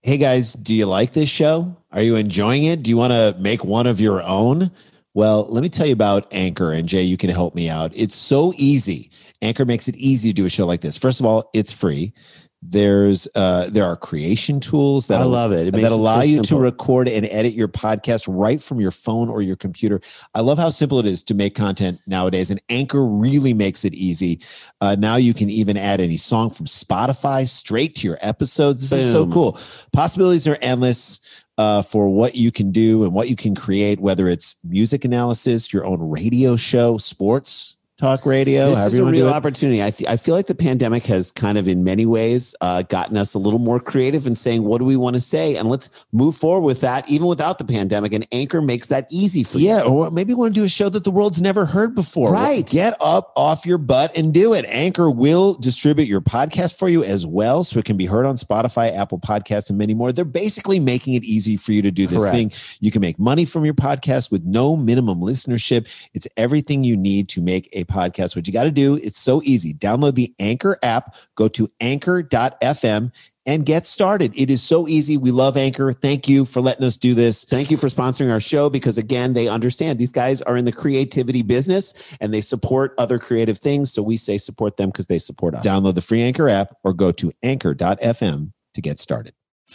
Hey guys, do you like this show? Are you enjoying it? Do you want to make one of your own? Well, let me tell you about Anchor, and Jay, you can help me out. It's so easy. Anchor makes it easy to do a show like this. First of all, it's free. There are creation tools that I love it. that allow you to record and edit your podcast right from your phone or your computer. I love how simple it is to make content nowadays, and Anchor really makes it easy. Now you can even add any song from Spotify straight to your episodes. This is so cool. Possibilities are endless for what you can do and what you can create, whether it's music analysis, your own radio show, sports talk radio. This is a real opportunity. I feel like the pandemic has kind of in many ways gotten us a little more creative in saying, what do we want to say? And let's move forward with that, even without the pandemic. And Anchor makes that easy for you. Yeah, or maybe you want to do a show that the world's never heard before. Right. Get up off your butt and do it. Anchor will distribute your podcast for you as well, so it can be heard on Spotify, Apple Podcasts, and many more. They're basically making it easy for you to do this thing. You can make money from your podcast with no minimum listenership. It's everything you need to make a podcast. What you got to do, it's so easy. Download the Anchor app, go to anchor.fm and get started. It is so easy. We love Anchor. Thank you for letting us do this. Thank you for sponsoring our show because, again, they understand these guys are in the creativity business and they support other creative things. So we say support them because they support us. Download the free Anchor app or go to anchor.fm to get started.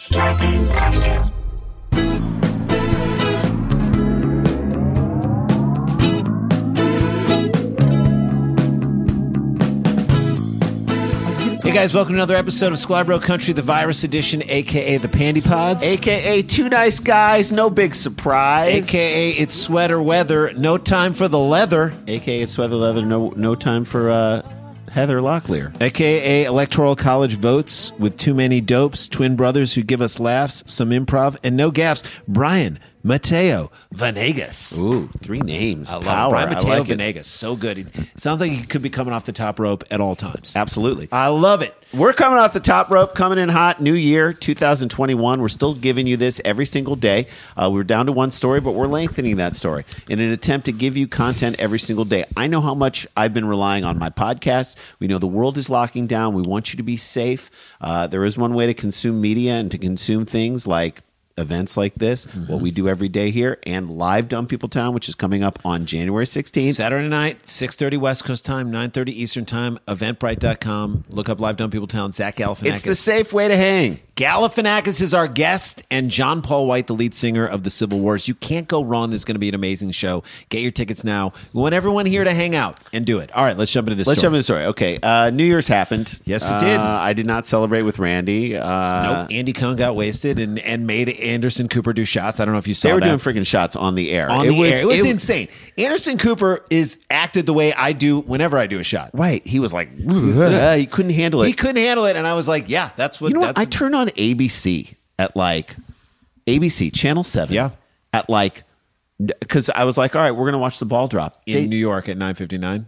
Hey guys, welcome to another episode of Scalabro Country, the virus edition, aka the Pandy Pods, aka two nice guys, no big surprise, aka it's sweater weather, no time for the leather, aka it's sweater leather, no time for Heather Locklear, aka electoral college votes with too many dopes, twin brothers who give us laughs, some improv, and no gaffes. Brian Mateo Venegas. Ooh, three names. I love Brian Mateo Venegas. So good. It sounds like he could be coming off the top rope at all times. Absolutely. I love it. We're coming off the top rope, coming in hot. New year, 2021. We're still giving you this every single day. We're down to one story, but we're lengthening that story in an attempt to give you content every single day. I know how much I've been relying on my podcast. We know the world is locking down. We want you to be safe. There is one way to consume media and to consume things like events like this, what we do every day here, and Live Dumb People Town, which is coming up on January 16th. Saturday night, 6:30 West Coast time, 9:30 Eastern time, eventbrite.com. Look up Live Dumb People Town, Zach Galifianakis. It's the safe way to hang. Galifianakis is our guest, and John Paul White, the lead singer of the Civil Wars. You can't go wrong. This is going to be an amazing show. Get your tickets now. We want everyone here to hang out and do it. All right, let's jump into this Let's jump into the story. Okay, New Year's happened. Yes, it did. I did not celebrate with Randy. Nope. Andy Cohen got wasted and made Anderson Cooper do shots. I don't know if you saw that. They were doing freaking shots on the air. It was insane. Anderson Cooper acted the way I do whenever I do a shot. Right. He was like, he couldn't handle it. He couldn't handle it, and I was like, yeah, that's what. You know what? I turned on ABC at ABC Channel 7. Yeah. At because I was like, all right, we're gonna watch the ball drop in New York at 9:59.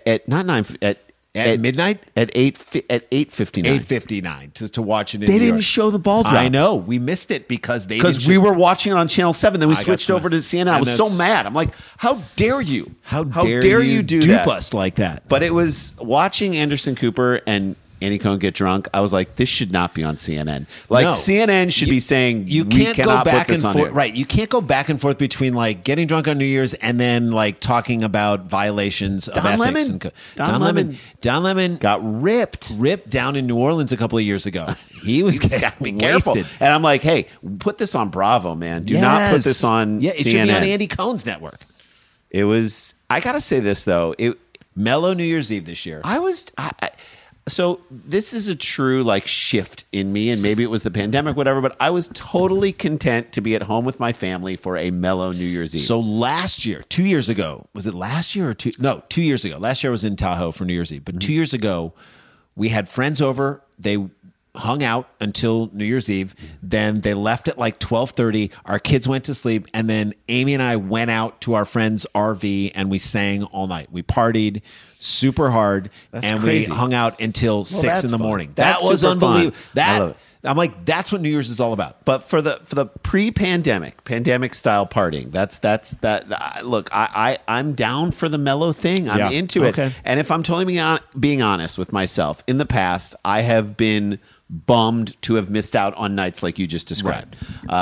At midnight? At 8:59. 8:59 to watch it in They New didn't York. show the ball drop. I know. We missed it because we were watching it on Channel 7. Then we switched over to CNN. I was so mad. I'm like, how dare you? How dare you dupe us like that? But it was watching Anderson Cooper and Andy Cohen get drunk. I was like, this should not be on CNN. CNN should be saying you can't go back and forth. Here. Right. You can't go back and forth between getting drunk on New Year's and then talking about violations of ethics. Don Lemon got ripped down in New Orleans a couple of years ago. He was getting careful. And I'm like, hey, put this on Bravo, man. Do not put this on CNN. It should be on Andy Cohen's network. It was. I gotta say this though. Mellow New Year's Eve this year. So this is a true shift in me, and maybe it was the pandemic, whatever, but I was totally content to be at home with my family for a mellow New Year's Eve. So last year, 2 years ago, was it last year or 2? No, 2 years ago. Last year I was in Tahoe for New Year's Eve, but 2 years ago, we had friends over. They hung out until New Year's Eve. Then they left at 12:30. Our kids went to sleep, and then Amy and I went out to our friend's RV and we sang all night. We partied super hard. That's crazy. We hung out until 6 in the morning. That was unbelievable. I love it. I'm like, that's what New Year's is all about. But for the pandemic style partying, that's that. Look, I'm down for the mellow thing. I'm into it. Okay. And if I'm totally being honest with myself, in the past, I have been bummed to have missed out on nights like you just described.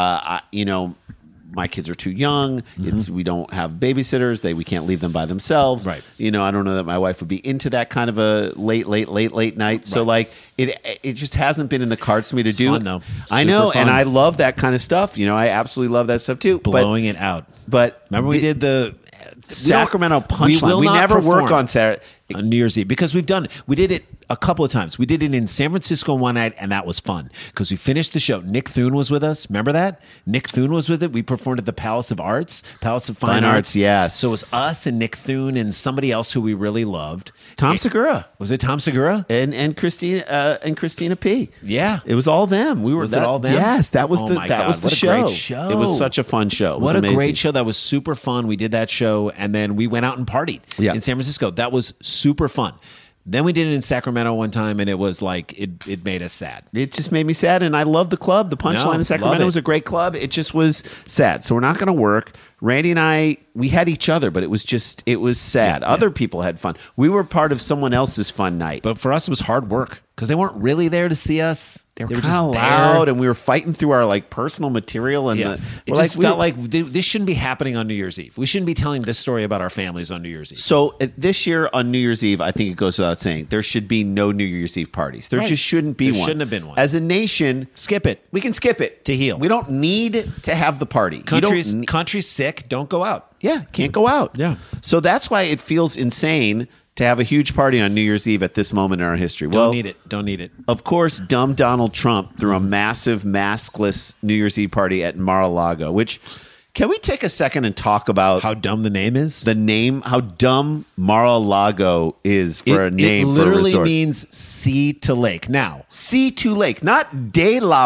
My kids are too young. We don't have babysitters. We can't leave them by themselves. Right. I don't know that my wife would be into that kind of a late night. So like it just hasn't been in the cards for me to do. Fun, though. I know, Super and fun. I love that kind of stuff. I absolutely love that stuff too. Blowing it out. But remember we did the Sacramento Punchline. We not never perform work on Saturday. on New Year's Eve because we've done it. We did it a couple of times. We did it in San Francisco one night, and that was fun because we finished the show. Nick Thune was with us. Remember that? Nick Thune was with it. We performed at the Palace of Fine Arts. Yes. So it was us and Nick Thune and somebody else who we really loved. Tom Segura. Was it Tom Segura? And Christina P. Yeah. It was all them. Was it all them? Yes, that was Oh the my that God, was the what a show. great show. It was such a fun show. It was What a amazing. great show. That was super fun. We did that show, and then we went out and partied in San Francisco. That was super fun. Then we did it in Sacramento one time, and it was like, it made us sad. It just made me sad, and I love the club. The Punchline in Sacramento was a great club. It just was sad. So we're not going to work. Randy and I, we had each other, but it was sad. Other people had fun. We were part of someone else's fun night. But for us, it was hard work because they weren't really there to see us. They were just kind of loud, and we were fighting through our like personal material. And it just felt like this shouldn't be happening on New Year's Eve. We shouldn't be telling this story about our families on New Year's Eve. So this year on New Year's Eve, I think it goes without saying, there should be no New Year's Eve parties. There just shouldn't be one. There shouldn't have been one. As a nation, Skip it. we can skip it To heal. We don't need to have the party. Country's sick. Don't go out. Yeah, can't go out. Yeah. So that's why it feels insane to have a huge party on New Year's Eve at this moment in our history. Don't need it. Of course, dumb Donald Trump threw a massive maskless New Year's Eve party at Mar-a-Lago, which, can we take a second and talk about How dumb the name is? how dumb Mar-a-Lago is for a name It for a literally resort. means sea to lake. Now, Sea to lake, not de la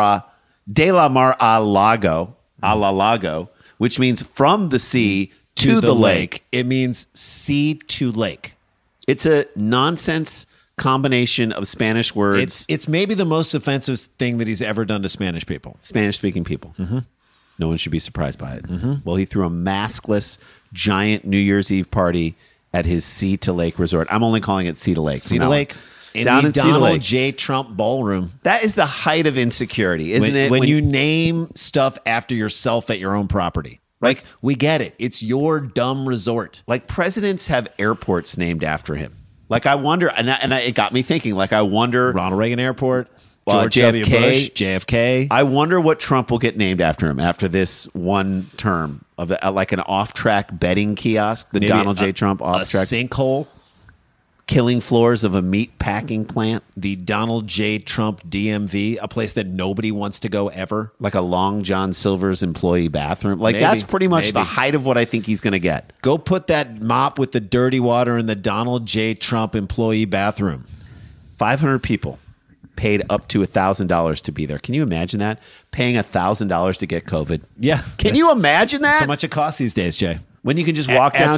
Mar-a-Lago, which means from the sea to the lake. It means sea to lake. It's a nonsense combination of Spanish words. It's maybe the most offensive thing that he's ever done to Spanish people. Spanish-speaking people. Mm-hmm. No one should be surprised by it. Mm-hmm. Well, he threw a maskless, giant New Year's Eve party at his Sea to Lake resort. I'm only calling it Sea to Lake. Sea to Lake. Down in Sea to Donald Lake. J. Trump Ballroom. That is the height of insecurity, isn't it? When you name stuff after yourself at your own property. Like, we get it. It's your dumb resort. Like, presidents have airports named after him. Like, I wonder, it got me thinking, like, I wonder. Ronald Reagan Airport. George W. Bush. JFK. I wonder what Trump will get named after him after this one term of like an off-track betting kiosk, the Maybe Donald J. Trump off-track. A sinkhole. Killing floors of a meat packing plant. The Donald J. Trump DMV, a place that nobody wants to go ever. Like a Long John Silver's employee bathroom. Like, that's pretty much the height of what I think he's going to get. Go put that mop with the dirty water in the Donald J. Trump employee bathroom. 500 people paid up to $1,000 to be there. Can you imagine that? Paying $1,000 to get COVID. Yeah. Can you imagine that? That's how much it costs these days, Jay. When you can just walk down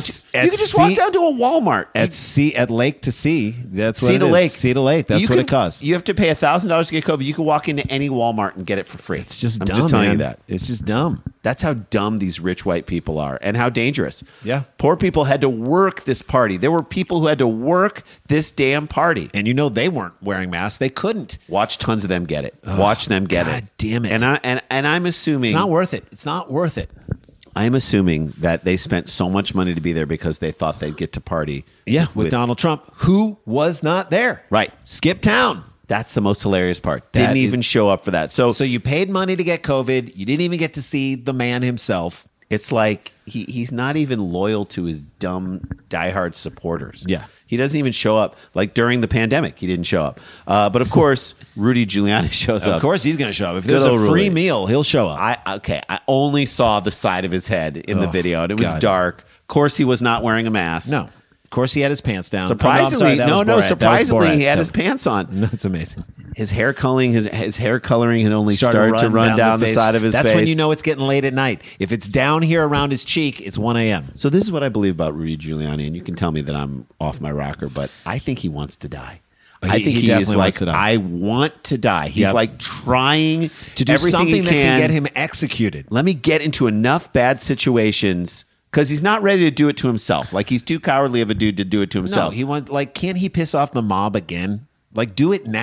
to a Walmart at Lake to Sea. That's what Sea it to is. Lake. Sea to Lake. That's what it costs. You have to pay $1,000 to get COVID. You can walk into any Walmart and get it for free. It's just I'm dumb. just telling man. you that. It's just dumb. That's how dumb these rich white people are, and how dangerous. Yeah. Poor people had to work this party. There were people who had to work this damn party. And they weren't wearing masks. They couldn't. Watch tons of them get it. Watch them get it. God damn it. And I'm assuming It's not worth it. It's not worth it. I'm assuming that they spent so much money to be there because they thought they'd get to party. Yeah, with Donald Trump, who was not there. Right. Skip town. That's the most hilarious part. Didn't even show up for that. So you paid money to get COVID. You didn't even get to see the man himself. It's like he's not even loyal to his dumb diehard supporters. Yeah. He doesn't even show up. Like during the pandemic, he didn't show up. But of course, Rudy Giuliani shows up. Of course he's going to show up. If there's a free meal, he'll show up. I only saw the side of his head in the video, and it was dark. Of course, he was not wearing a mask. No. Of course, he had his pants down. Surprisingly, surprisingly, he had his pants on. That's amazing. His hair coloring, his hair coloring had only started to run down the side of his face. That's when you know it's getting late at night. If it's down here around his cheek, it's 1 a.m. So this is what I believe about Rudy Giuliani, and you can tell me that I'm off my rocker, but I think he wants to die. I think he is like, I want to die. He's like trying to do something that can get him executed. Let me get into enough bad situations. Because he's not ready to do it to himself. Like, he's too cowardly of a dude to do it to himself. No, can't he piss off the mob again? Like, do it now.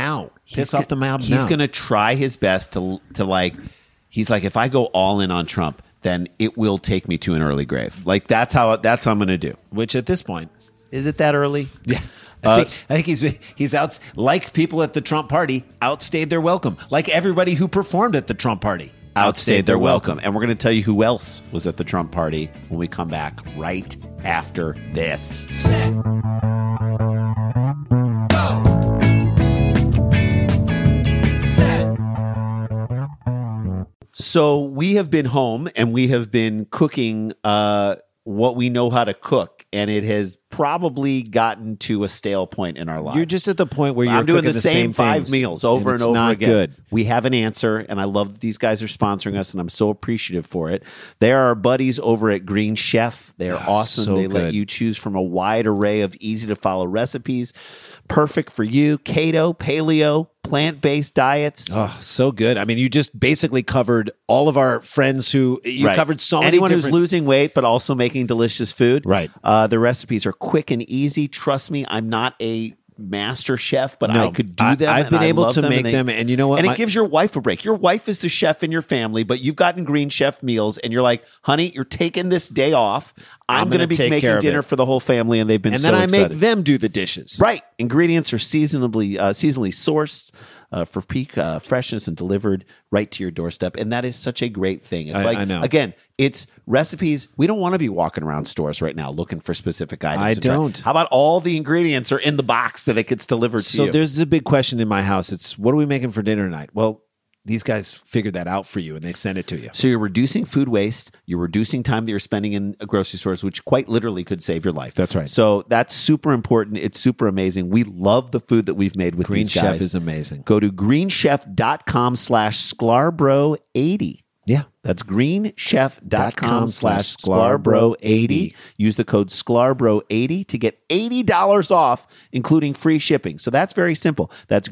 Piss off the mob. He's going to try his best to like. He's like, if I go all in on Trump, then it will take me to an early grave. Like that's how I'm going to do. Which at this point, is it that early? Yeah. I think he's out, like people at the Trump party outstayed their welcome, like everybody who performed at the Trump party outstayed their welcome. And we're going to tell you who else was at the Trump party when we come back right after this. So we have been home and we have been cooking what we know how to cook, and it has probably gotten to a stale point in our lives. You're just at the point where I'm doing the same 5 meals over and over not again. Good. We have an answer, and I love that these guys are sponsoring us, and I'm so appreciative for it. They are our buddies over at Green Chef. They are awesome. So they good. let you choose from a wide array of easy-to-follow recipes, perfect for you. Keto, paleo, plant-based diets. Oh, so good. I mean, you just basically covered all of our friends who you covered so many Anyone different... who's losing weight but also making delicious food. Right. The recipes are quick and easy. Trust me, I'm not a master chef, but I could do them. I've been able to make them, and you know what? And it gives your wife a break. Your wife is the chef in your family, but you've gotten Green Chef meals, and you're like, honey, you're taking this day off. I'm going to be making dinner for the whole family, and they've been so excited. And then I make them do the dishes. Right. Ingredients are seasonally sourced for peak freshness and delivered right to your doorstep. And that is such a great thing. It's I know. Again, it's recipes. We don't want to be walking around stores right now looking for specific items. I don't. How about all the ingredients are in the box that it gets delivered to you? So there's a big question in my house. It's, what are we making for dinner tonight? Well, these guys figured that out for you and they send it to you. So you're reducing food waste. You're reducing time that you're spending in grocery stores, which quite literally could save your life. That's right. So that's super important. It's super amazing. We love the food that we've made with Green these guys. Chef is amazing. Go to greenchef.com/Sklarbro80. Yeah. That's greenchef.com/Sklarbro80. Use the code Sklarbro80 to get $80 off, including free shipping. So that's very simple. That's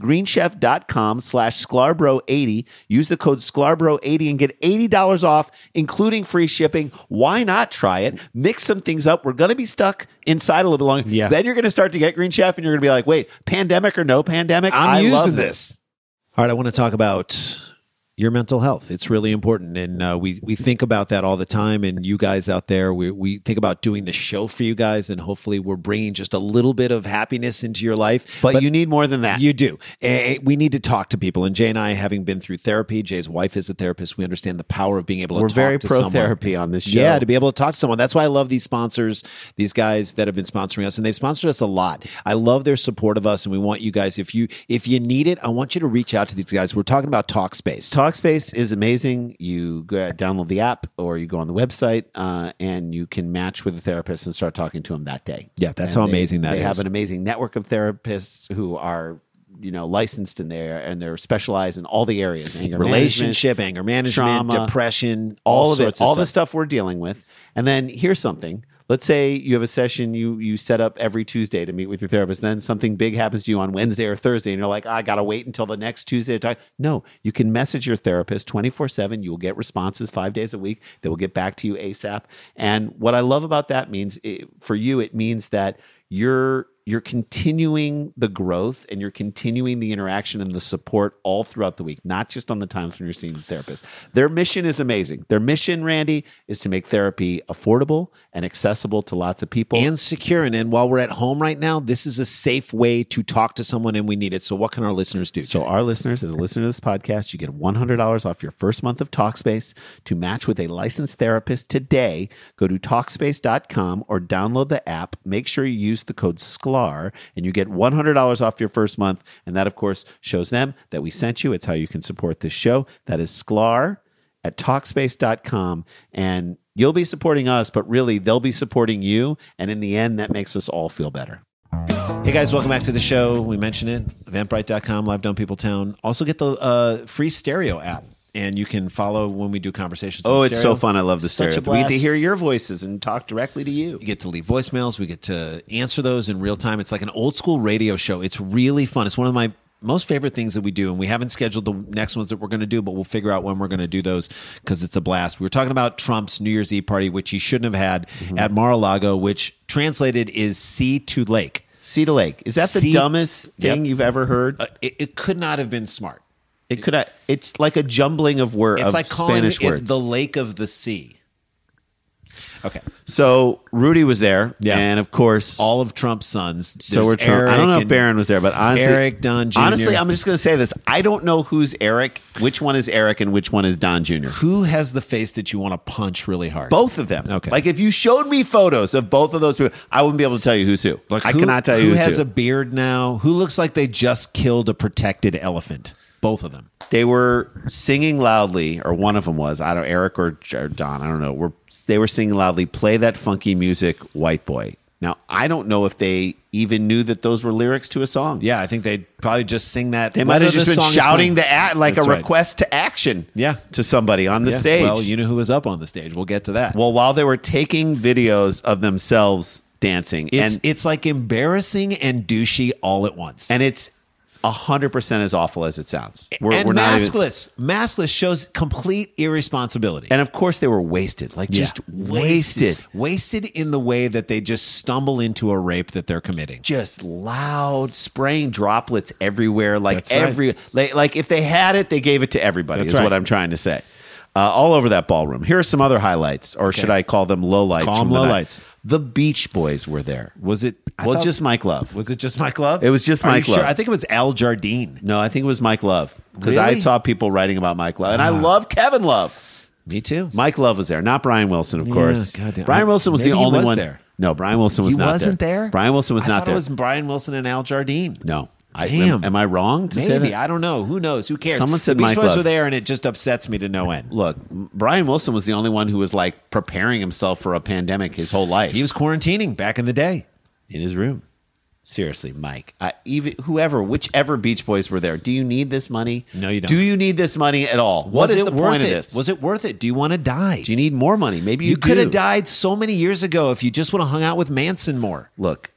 greenchef.com/Sklarbro80. Use the code Sklarbro80 and get $80 off, including free shipping. Why not try it? Mix some things up. We're going to be stuck inside a little bit longer. Yeah. Then you're going to start to get Green Chef and you're going to be like, wait, pandemic or no pandemic? I'm using love this. All right, I want to talk about your mental health. It's really important. And we think about that all the time. And you guys out there, we think about doing the show for you guys. And hopefully we're bringing just a little bit of happiness into your life. But you need more than that. You do. We need to talk to people. And Jay and I, having been through therapy, Jay's wife is a therapist. We understand the power of being able to talk to someone. We're very pro-therapy on this show. Yeah, to be able to talk to someone. That's why I love these sponsors, these guys that have been sponsoring us. And they've sponsored us a lot. I love their support of us. And we want you guys, if you need it, I want you to reach out to these guys. We're talking about Talkspace. Talkspace is amazing. You go download the app or you go on the website and you can match with a therapist and start talking to them that day. Yeah, that's how amazing that is. They have an amazing network of therapists who are licensed in there, and they're specialized in all the areas: relationship, anger management, trauma, depression, all of sorts it, all of the stuff we're dealing with. And then here's something. Let's say you have a session you set up every Tuesday to meet with your therapist. Then something big happens to you on Wednesday or Thursday, and you're like, I got to wait until the next Tuesday to talk. No, you can message your therapist 24/7. You will get responses 5 days a week. They will get back to you ASAP. And what I love about that for you, it means that you're continuing the growth and you're continuing the interaction and the support all throughout the week, not just on the times when you're seeing the therapist. Their mission is amazing. Their mission, Randy, is to make therapy affordable and accessible to lots of people. And secure. And while we're at home right now, this is a safe way to talk to someone and we need it. So what can our listeners do? So our listeners, as a listener to this podcast, you get $100 off your first month of Talkspace. To match with a licensed therapist today, go to Talkspace.com or download the app. Make sure you use the code SKLAR and you get $100 off your first month. And that, of course, shows them that we sent you. It's how you can support this show. That is SKLAR at Talkspace.com. And you'll be supporting us, but really they'll be supporting you. And in the end, that makes us all feel better. Hey guys, welcome back to the show. We mentioned it, Eventbrite.com, Live Down Peopletown. Also get the free stereo app. And you can follow when we do conversations. Oh, it's so fun. I love the Such stereo. a blast. We get to hear your voices and talk directly to you. You get to leave voicemails. We get to answer those in real time. It's like an old school radio show. It's really fun. It's one of my most favorite things that we do. And we haven't scheduled the next ones that we're going to do, but we'll figure out when we're going to do those because it's a blast. We were talking about Trump's New Year's Eve party, which he shouldn't have had at Mar-a-Lago, which translated is sea to lake. Cedar Lake. Is that the dumbest thing you've ever heard? It could not have been smart. It's like a jumbling of words. It's like Spanish calling words. it the Lake of the Sea. Okay. So Rudy was there, and of course, all of Trump's sons. So were Trump. I don't know if Barron was there, but honestly, Eric, Don Jr. Honestly, I'm just going to say this: I don't know who's Eric, which one is Eric, and which one is Don Jr. Who has the face that you want to punch really hard? Both of them. Okay. Like if you showed me photos of both of those people, I wouldn't be able to tell you who's who. Like I cannot tell you who who's has who. a beard now. Who looks like they just killed a protected elephant. Both of them. They were singing loudly, or one of them was. I don't. Eric or Don. I don't know. They were singing loudly. Play that funky music, white boy. Now I don't know if they even knew that those were lyrics to a song. Yeah, I think they'd probably just sing that. They might have just been shouting like That's a request to action. Yeah. To somebody on the stage. Well, you know who was up on the stage. We'll get to that. Well, while they were taking videos of themselves dancing, it's like embarrassing and douchey all at once, and it's 100% as awful as it sounds. We're maskless. Maskless shows complete irresponsibility. And of course, they were wasted, just wasted. Wasted in the way that they just stumble into a rape that they're committing. Just loud, spraying droplets everywhere. Like That's like if they had it, they gave it to everybody. That's what I'm trying to say. All over that ballroom. Here are some other highlights, or should I call them lowlights? Call them lowlights. The Beach Boys were there. Was it? Just Mike Love. Was it just Mike Love? It was just Mike Love. Sure? I think it was Al Jardine. No, I think it was Mike Love. Because Really? I saw people writing about Mike Love. And I love Kevin Love. Me too. Mike Love was there. Not Brian Wilson, of course. goddamn. Brian Wilson was the Maybe he only was one there. No, Brian Wilson was He not there. wasn't there? Brian Wilson was I not thought there. it was Brian Wilson and Al Jardine. No. Damn. Am I wrong to say Maybe. that? I don't know. Who knows? Who cares? Someone said the Beach Mike Boys Love. were there, and it just upsets me to no end. Look, Brian Wilson was the only one who was like preparing himself for a pandemic his whole life. He was quarantining back in the day. In his room. Seriously, Mike. Whichever Beach Boys were there, do you need this money? No, you don't. Do you need this money at all? What is the point of this? Was it worth it? Do you want to die? Do you need more money? Maybe you could have died so many years ago if you just would have hung out with Manson more. Look,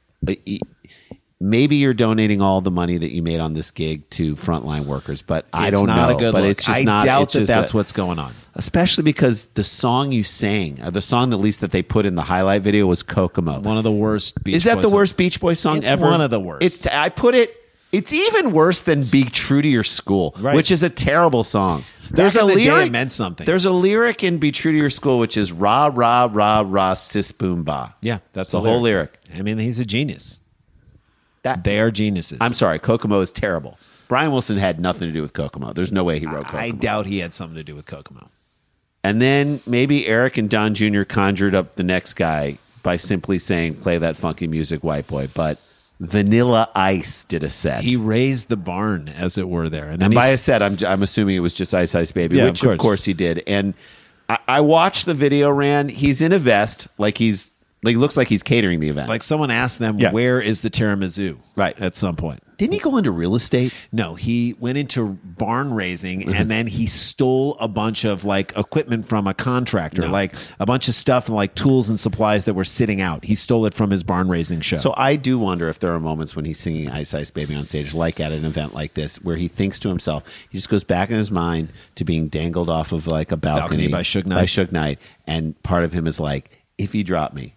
maybe you're donating all the money that you made on this gig to frontline workers, but I don't know. It's not a good but look. It's just I doubt that's what's going on. Especially because the song you sang, the song at least that they put in the highlight video was Kokomo. One of the worst Beach Boys. Is that the worst Beach Boys song It's ever? one of the worst. It's even worse than Be True to Your School, Right. which is a terrible song. There's a lyric. It meant something. There's a lyric in Be True to Your School, which is rah, rah, rah, rah, sis, boom, ba. Yeah, that's the whole lyric. I mean, he's a genius. They are geniuses. I'm sorry, Kokomo is terrible. Brian Wilson had nothing to do with Kokomo. There's no way he wrote Kokomo. I doubt he had something to do with Kokomo. And then maybe Eric and Don Jr. conjured up the next guy by simply saying, play that funky music, white boy. But Vanilla Ice did a set. He raised the barn, as it were, there. And by a set, I'm assuming it was just Ice Ice Baby, Yeah, which of course he did. And I watched the video, Rand. He's in a vest, like looks like he's catering the event. Like someone asked them, where is the tiramisu? Right. At some point. Didn't he go into real estate? No, he went into barn raising and then he stole a bunch of like equipment from a contractor, like a bunch of stuff and like tools and supplies that were sitting out. He stole it from his barn raising show. So I do wonder if there are moments when he's singing Ice Ice Baby on stage, like at an event like this, where he thinks to himself, he just goes back in his mind to being dangled off of like a balcony by Suge Knight. And part of him is like, if you drop me,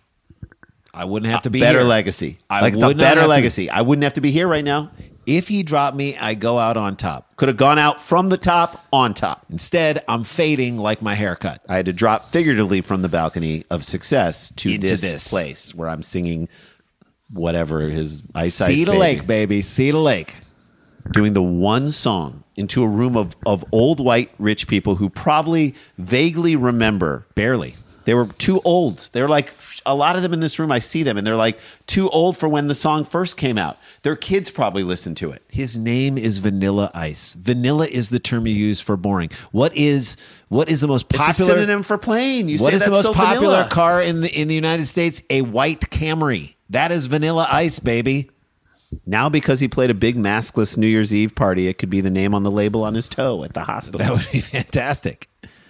I wouldn't have to be better here. legacy. It's a better legacy. I wouldn't have to be here right now. If he dropped me, I go out on top. Could have gone out from the top on top. Instead, I'm fading like my haircut. I had to drop figuratively from the balcony of success to this place where I'm singing whatever his Ice Ice Cedar Baby. Lake, baby. Cedar Lake. Doing the one song into a room of old white rich people who probably vaguely remember. Barely. They were too old. They're like, a lot of them in this room, I see them, and they're like too old for when the song first came out. Their kids probably listened to it. His name is Vanilla Ice. Vanilla is the term you use for boring. What is the most popular? It's a synonym for plain. What is the most popular car in the United States? A white Camry. That is Vanilla Ice, baby. Now, because he played a big maskless New Year's Eve party, it could be the name on the label on his toe at the hospital. That would be fantastic.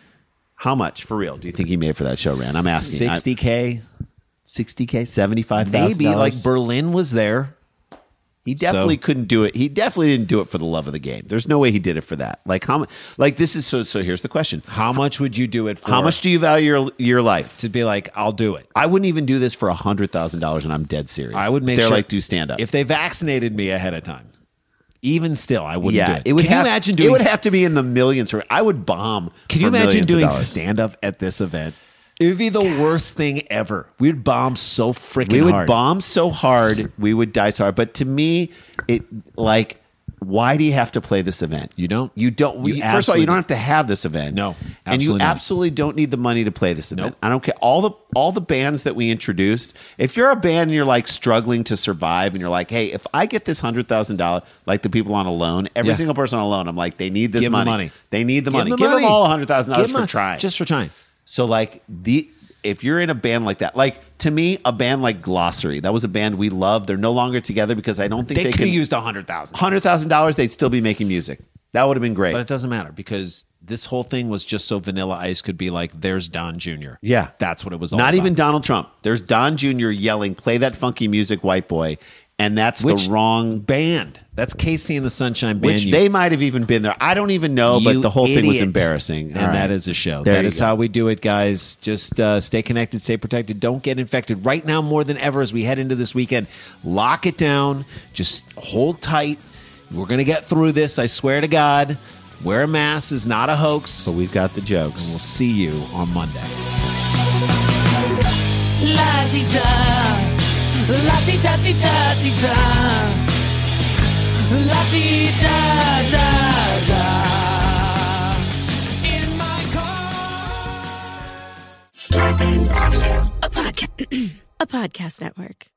How much, for real, do you think he made for that show, Rand? I'm asking. $60K. $60K? $75,000? Maybe. Like Berlin was there. He definitely couldn't do it. He definitely didn't do it for the love of the game. There's no way he did it for that. Like how? Like this is so. Here's the question: how much would you do it for? How much do you value your life to be like? I'll do it. I wouldn't even do this for $100,000, and I'm dead serious. I would make sure like do stand up if they vaccinated me ahead of time. Even still, I wouldn't do it. Can you imagine doing? It would have to be in the millions. I would bomb. Can you imagine doing stand up at this event? It would be the worst thing ever. We'd bomb so freaking hard. We would bomb so hard, we would die so hard. But to me, why do you have to play this event? You don't. First of all, you don't have to have this event. No, and you absolutely don't need the money to play this event. Nope. I don't care. All the bands that we introduced. If you're a band and you're like struggling to survive, and you're like, hey, if I get this $100,000, like the people on Alone, every single person on Alone, I'm like, they need this money. They need the money. Give them all $100,000 for trying. Just for trying. So like if you're in a band like that, like to me, a band like Glossary, that was a band we loved. They're no longer together because I don't think they could have used $100,000. They'd still be making music. That would have been great. But it doesn't matter because this whole thing was just so Vanilla Ice could be like, there's Don Jr. Yeah. That's what it was all Not about. even Donald Trump. There's Don Jr. yelling, play that funky music, white boy. And that's the wrong band. That's Casey and the Sunshine Band. Which they might have even been there. I don't even know, but the whole thing was embarrassing. And that is a show. That is how we do it, guys. Just stay connected, stay protected. Don't get infected. Right now, more than ever, as we head into this weekend, lock it down. Just hold tight. We're going to get through this. I swear to God. Wear a mask is not a hoax. But we've got the jokes. And we'll see you on Monday. La-ti-da, la-ti-da-ti-da-ti-da, la-ti-da-da-da. In my car. Starburns Audio, a podcast network.